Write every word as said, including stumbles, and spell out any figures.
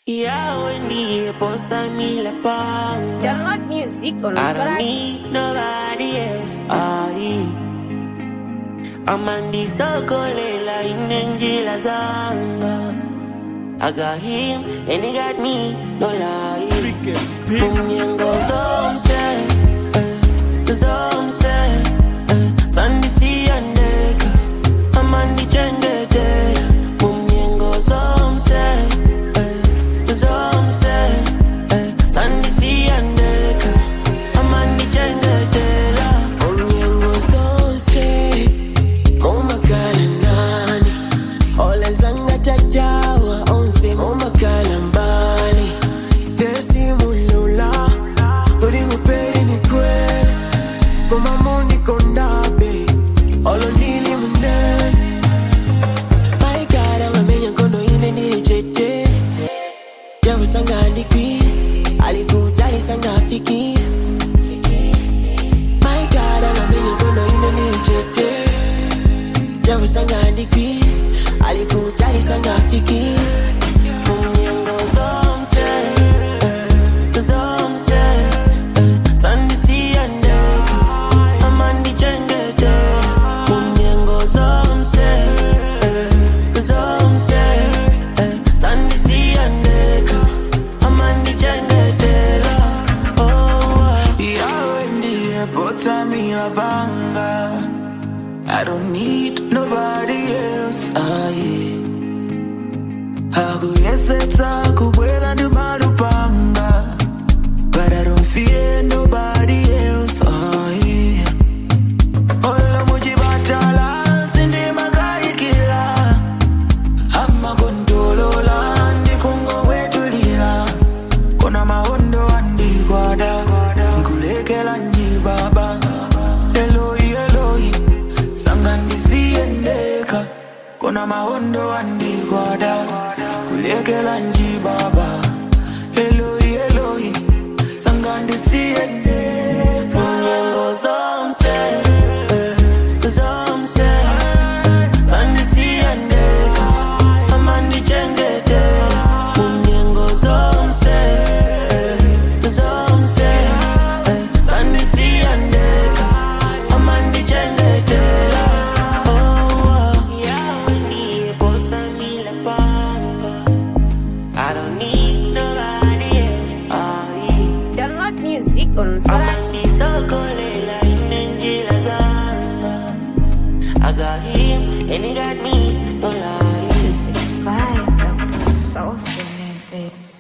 Yeah, when the posa me la panga. Download music on I don't Spotify. need nobody else. I I'm on the circle like Nenjila Zanga. I got him and he got me, no lie. Munyengo zomse, zomse, Sandy si andeka. I'm on the chengete. Munyengo zomse, zomse, Sandy si andeka. I'm on the chengete. Munyengo zomse, moma kalanani. Ole zanga tatawa onse moma kalambani. Desi mulula, uri uperi ni kweli. Kuma mundi kondabe, olo nili mundani. My God, I'm a million kondo ine nili chete. Javu sanga andikwi, alikutali sanga afiki. My God, I'm a million kondo ine nili chete. Javu sanga andikwi, alikutali sanga afiki. Munyengo zomse, zomse, Sandy si andeka. I'm on the chengete. Munyengo zomse, zomse, Sandy si andeka. I'm on the chengete. Oh, yeah, when the pota me la banga. I don't need nobody else. Ah, yeah. Hakuyesetsa kubwela ndi malupanga, but I don't fear nobody else. Oh, yeah. Olo muchibatala sindimangayikila, amakondolola ndikungowetulila. Kona mahondo andikwada, nkulekela njibaba. Eloi, Eloi, sanga ndisiyendeka. Kona mahondo andikwada, kulekela njibaba. Eloi, Eloi, sanga ndisiyendeka. Munyengo zomse, zomse, Sandy si andeka. Amandi chengete. Munyengo zomse, zomse, Sandy si andeka. Amandi chengete. Oh, yeah, when the posa me la panga. I don't need nobody else. I Download music on I'm Spotify. on the circle like Nenjila Zanga. I got him and he got me, no lie. Six five, sauce in their face.